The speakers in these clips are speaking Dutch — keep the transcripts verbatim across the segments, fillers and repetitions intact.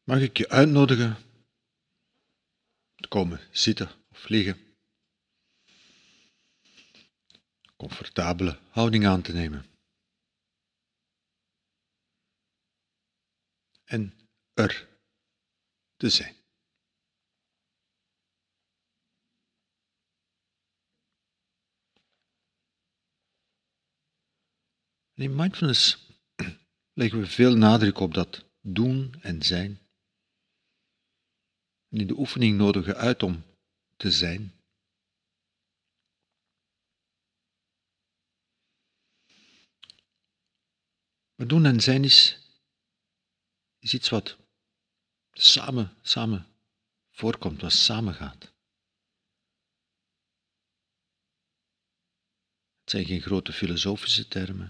Mag ik je uitnodigen te komen zitten of liggen, comfortabele houding aan te nemen en er te zijn. En in mindfulness leggen we veel nadruk op dat doen en zijn. En in de oefening nodigen we uit om te zijn. Maar doen en zijn is, is iets wat samen, samen voorkomt, wat samengaat. Het zijn geen grote filosofische termen.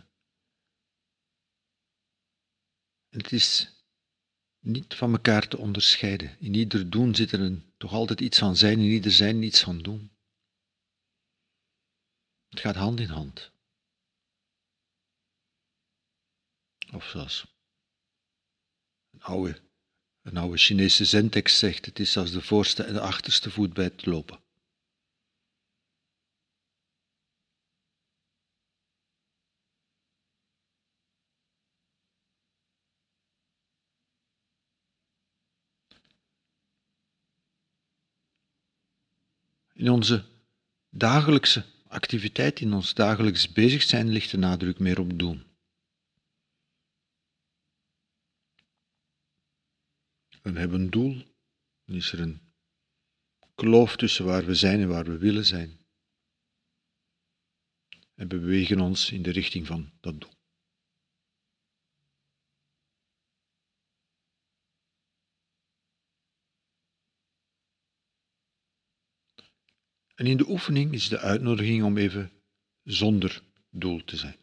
En het is niet van elkaar te onderscheiden. In ieder doen zit er een, toch altijd iets van zijn, in ieder zijn iets van doen. Het gaat hand in hand. Of zoals een oude, een oude Chinese zentekst zegt, het is als de voorste en de achterste voet bij het lopen. In onze dagelijkse activiteit, in ons dagelijks bezig zijn, ligt de nadruk meer op doen. We hebben een doel, dan is er een kloof tussen waar we zijn en waar we willen zijn. En we bewegen ons in de richting van dat doel. En in de oefening is de uitnodiging om even zonder doel te zijn.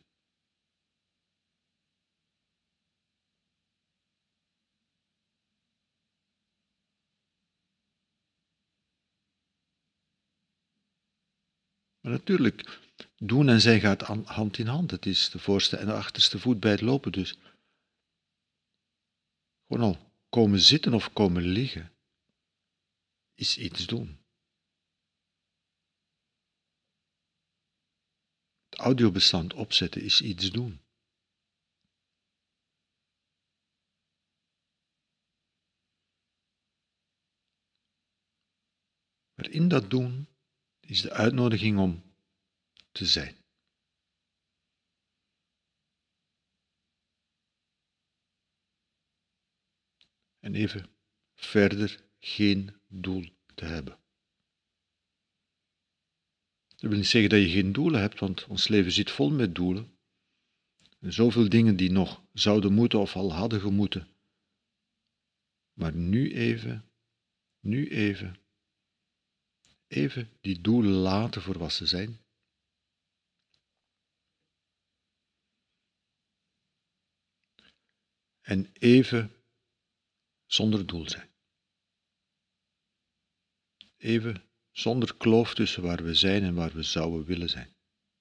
Maar natuurlijk, doen en zijn gaat hand in hand. Het is de voorste en de achterste voet bij het lopen, dus gewoon al komen zitten of komen liggen is iets doen. Het audiobestand opzetten is iets doen. Maar in dat doen is de uitnodiging om te zijn. En even verder geen doel te hebben. Dat wil niet zeggen dat je geen doelen hebt, want ons leven zit vol met doelen. En zoveel dingen die nog zouden moeten of al hadden gemoeten. Maar nu even, nu even, even die doelen laten voor wat ze zijn. En even zonder doel zijn. Even zonder kloof tussen waar we zijn en waar we zouden willen zijn.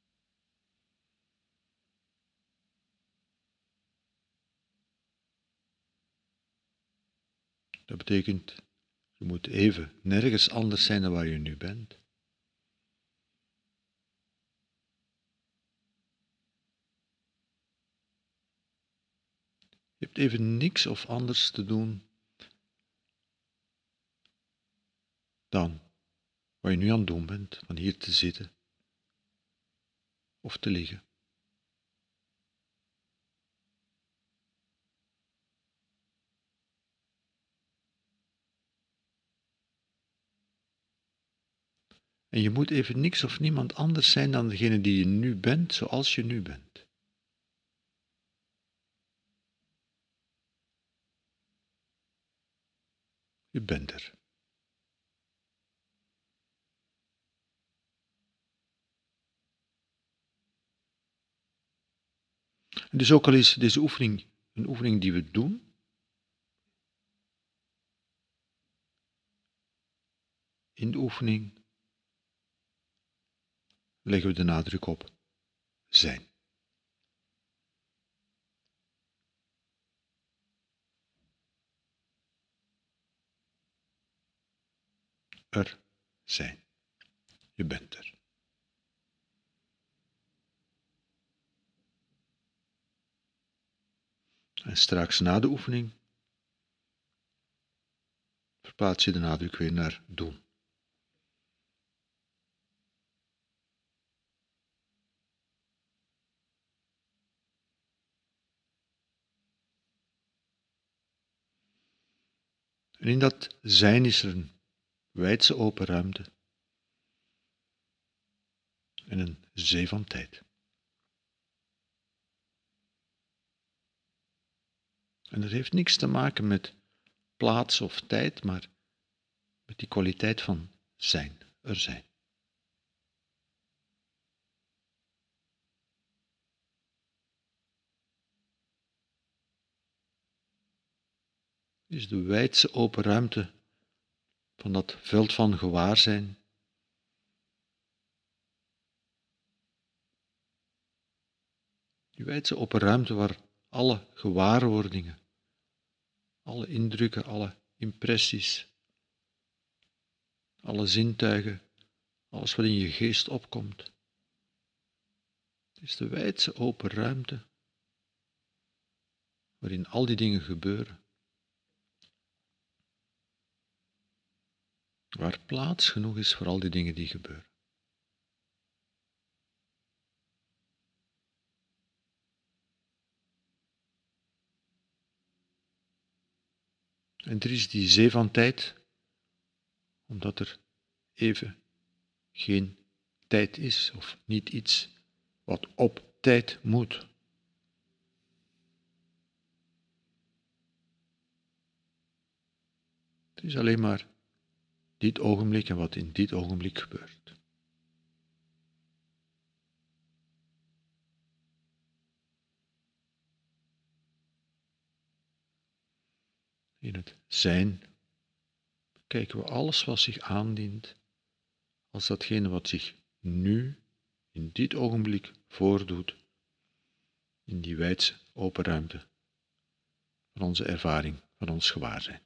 Dat betekent, je moet even nergens anders zijn dan waar je nu bent. Je hebt even niks of anders te doen dan wat je nu aan het doen bent, van hier te zitten of te liggen. En je moet even niks of niemand anders zijn dan degene die je nu bent, zoals je nu bent. Je bent er. En dus ook al is deze oefening een oefening die we doen, in de oefening leggen we de nadruk op zijn. er zijn. Je bent er. En straks na de oefening verplaats je de nadruk weer naar doen. En in dat zijn is er een wijdse open ruimte en een zee van tijd. En dat heeft niks te maken met plaats of tijd, maar met die kwaliteit van zijn, er zijn. Het is de wijdse open ruimte van dat veld van gewaarzijn. Die wijdse open ruimte waar alle gewaarwordingen, alle indrukken, alle impressies, alle zintuigen, alles wat in je geest opkomt. Het is de wijdse open ruimte waarin al die dingen gebeuren. Waar plaats genoeg is voor al die dingen die gebeuren. En er is die zee van tijd, omdat er even geen tijd is, of niet iets wat op tijd moet. Het is alleen maar dit ogenblik en wat in dit ogenblik gebeurt. In het zijn kijken we alles wat zich aandient als datgene wat zich nu, in dit ogenblik, voordoet, in die wijdse open ruimte van onze ervaring, van ons gewaarzijn.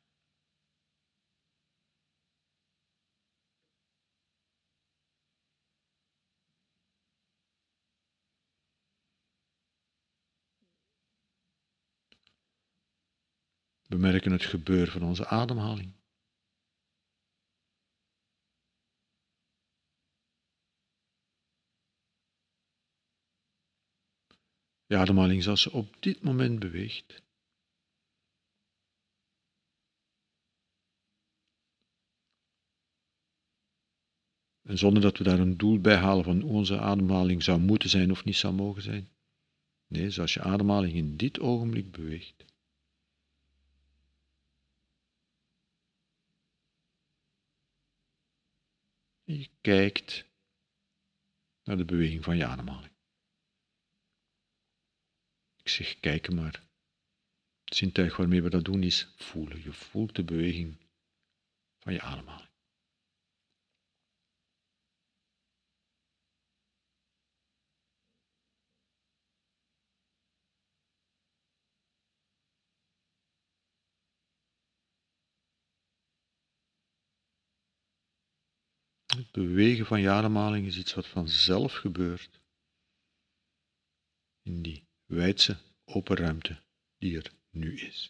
We merken het gebeuren van onze ademhaling. De ademhaling zoals ze op dit moment beweegt. En zonder dat we daar een doel bij halen van hoe onze ademhaling zou moeten zijn of niet zou mogen zijn. Nee, zoals je ademhaling in dit ogenblik beweegt. En je kijkt naar de beweging van je ademhaling. Ik zeg kijken, maar het zintuig waarmee we dat doen is voelen. Je voelt de beweging van je ademhaling. Het bewegen van je ademhaling is iets wat vanzelf gebeurt in die wijdse open ruimte die er nu is.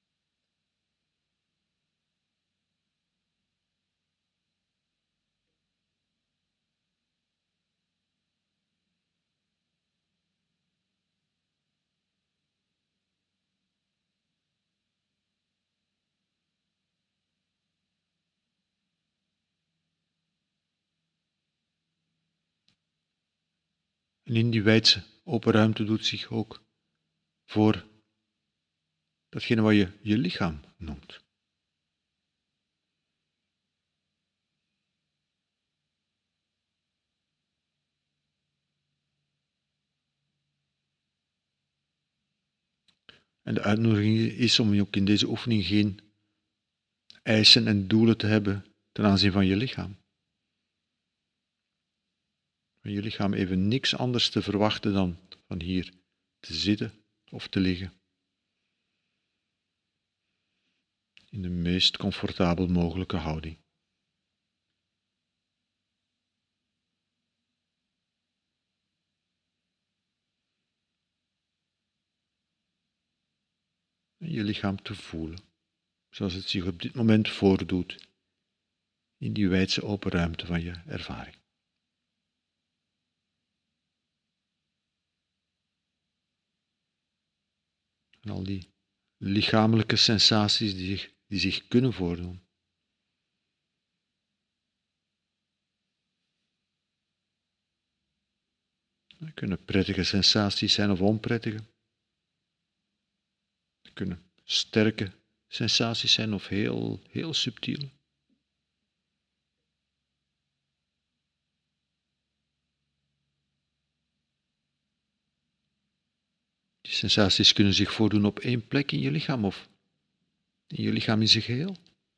En in die wijdse open ruimte doet zich ook voor datgene wat je je lichaam noemt. En de uitnodiging is om ook in deze oefening geen eisen en doelen te hebben ten aanzien van je lichaam. Van je lichaam even niks anders te verwachten dan van hier te zitten of te liggen. In de meest comfortabel mogelijke houding. En je lichaam te voelen, zoals het zich op dit moment voordoet in die wijdse open ruimte van je ervaring. En al die lichamelijke sensaties die zich, die zich kunnen voordoen. Het kunnen prettige sensaties zijn of onprettige. Het kunnen sterke sensaties zijn of heel, heel subtiele. Die sensaties kunnen zich voordoen op één plek in je lichaam of in je lichaam in zijn geheel.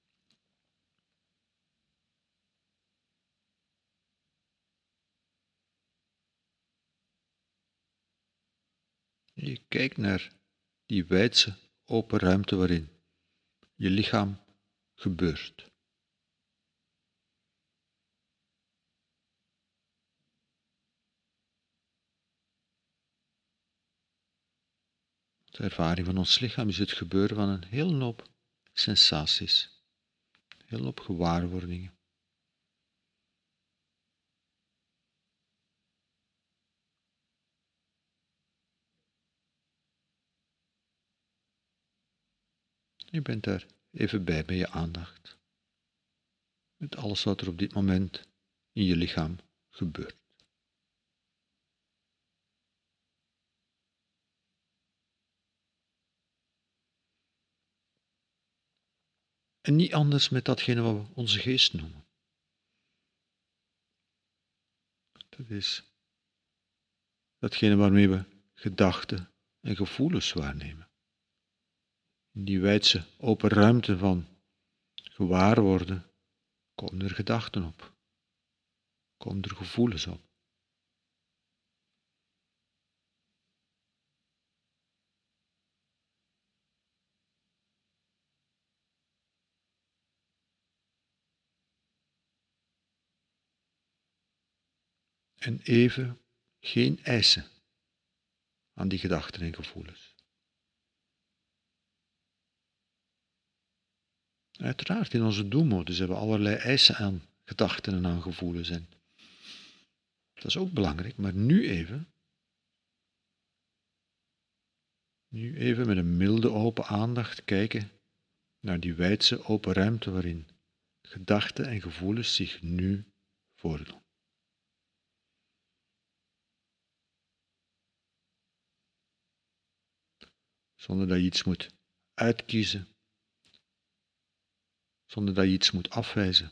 Je kijkt naar die wijdse, open ruimte waarin je lichaam gebeurt. De ervaring van ons lichaam is het gebeuren van een hele hoop sensaties, een hele hoop gewaarwordingen. Je bent daar even bij bij je aandacht, met alles wat er op dit moment in je lichaam gebeurt. En niet anders met datgene wat we onze geest noemen. Dat is datgene waarmee we gedachten en gevoelens waarnemen. In die wijdse open ruimte van gewaarworden komen er gedachten op, komen er gevoelens op. En even geen eisen aan die gedachten en gevoelens. Uiteraard, in onze doelmodus hebben we allerlei eisen aan gedachten en aan gevoelens. En dat is ook belangrijk, maar nu even, nu even met een milde open aandacht kijken naar die wijdse open ruimte waarin gedachten en gevoelens zich nu voordoen. Zonder dat je iets moet uitkiezen, zonder dat je iets moet afwijzen.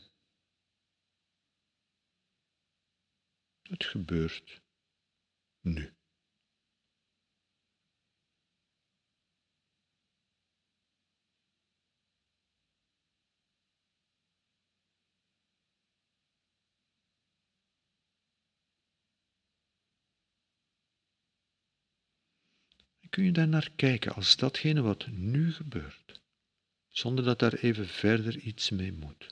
Het gebeurt nu. En kun je daar naar kijken als datgene wat nu gebeurt, zonder dat daar even verder iets mee moet.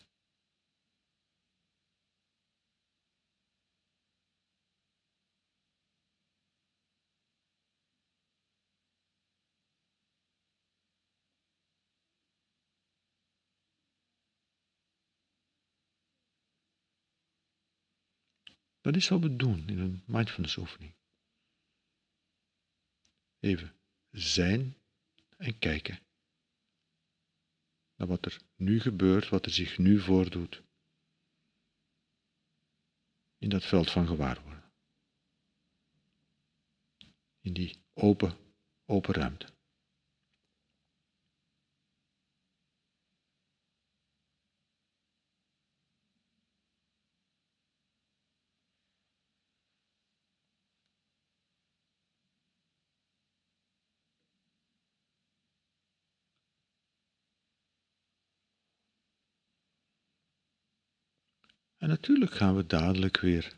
Dat is wat we doen in een mindfulness oefening. Even zijn en kijken naar wat er nu gebeurt, wat er zich nu voordoet in dat veld van gewaarworden. In die open, open ruimte. En natuurlijk gaan we dadelijk weer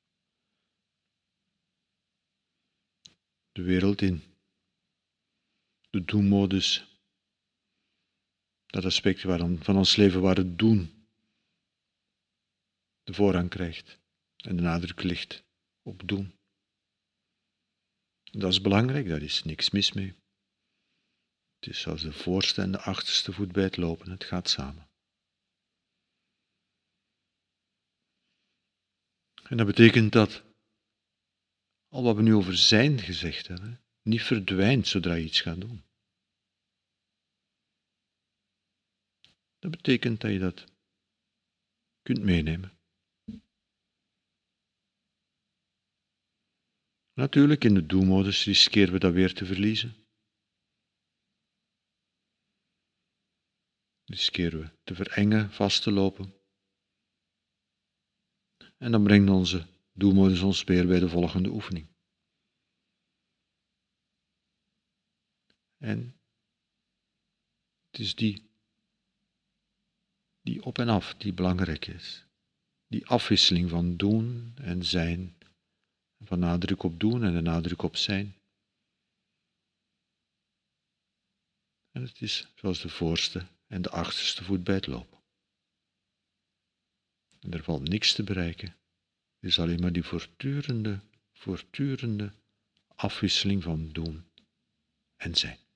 de wereld in. De doen-modus. Dat aspect van ons leven waar het doen de voorrang krijgt en de nadruk ligt op doen. Dat is belangrijk, daar is niks mis mee. Het is zoals de voorste en de achterste voet bij het lopen, het gaat samen. En dat betekent dat al wat we nu over zijn gezegd hebben, niet verdwijnt zodra je iets gaat doen. Dat betekent dat je dat kunt meenemen. Natuurlijk, in de do-modus riskeren we dat weer te verliezen. Riskeren we te verengen, vast te lopen. En dan brengt onze do-modus ons weer bij de volgende oefening. En het is die, die op en af die belangrijk is. Die afwisseling van doen en zijn. Van nadruk op doen en de nadruk op zijn. En het is zoals de voorste en de achterste voet bij het lopen. En er valt niks te bereiken. Het is alleen maar die voortdurende, voortdurende afwisseling van doen en zijn.